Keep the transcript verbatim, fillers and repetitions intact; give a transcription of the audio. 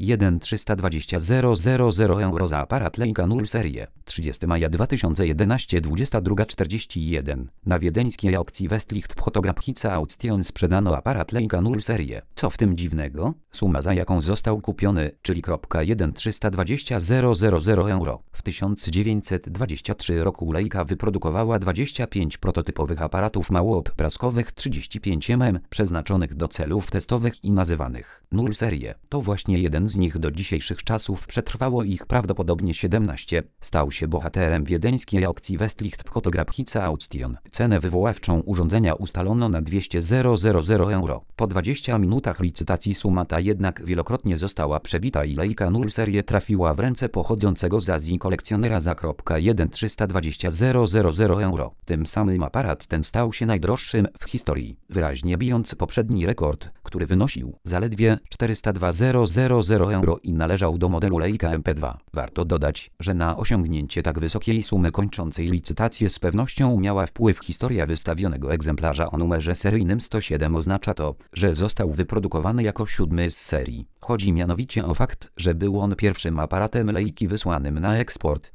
jeden trzysta dwadzieścia tysięcy euro za aparat Leica null serię. trzydziestego maja dwa tysiące jedenastego, dwudziesta druga czterdzieści jeden. Na wiedeńskiej aukcji Westlicht Fotografhice Auktion sprzedano aparat Leica null serię. Co w tym dziwnego? Suma, za jaką został kupiony, czyli jeden trzysta dwadzieścia tysięcy euro. W tysiąc dziewięćset dwudziestym trzecim roku Leica wyprodukowała dwadzieścia pięć prototypowych aparatów małoobrazkowych trzydzieści pięć milimetrów przeznaczonych do celów testowych i nazywanych null serie. To właśnie jeden z nich do dzisiejszych czasów, przetrwało ich prawdopodobnie siedemnaście, stał się bohaterem wiedeńskiej aukcji Westlicht Fotografhice Auktion. Cenę wywoławczą urządzenia ustalono na dwieście tysięcy euro. Po dwudziestu minutach licytacji suma ta jednak wielokrotnie została przebita i Leica null serie trafiła w ręce pochodzącego z Azji kolekcjonera za jeden trzysta dwadzieścia tysięcy euro. Tym samym aparat ten stał się najdroższym w historii, wyraźnie bijąc poprzedni rekord, który wynosił zaledwie czterysta dwa tysiące euro i należał do modelu Leica M P dwa. Warto dodać, że na osiągnięcie tak wysokiej sumy kończącej licytację z pewnością miała wpływ historia wystawionego egzemplarza o numerze seryjnym sto siedem. Oznacza to, że został wyprodukowany jako siódmy z serii. Chodzi mianowicie o fakt, że był on pierwszym aparatem Leici wysłanym na eksport.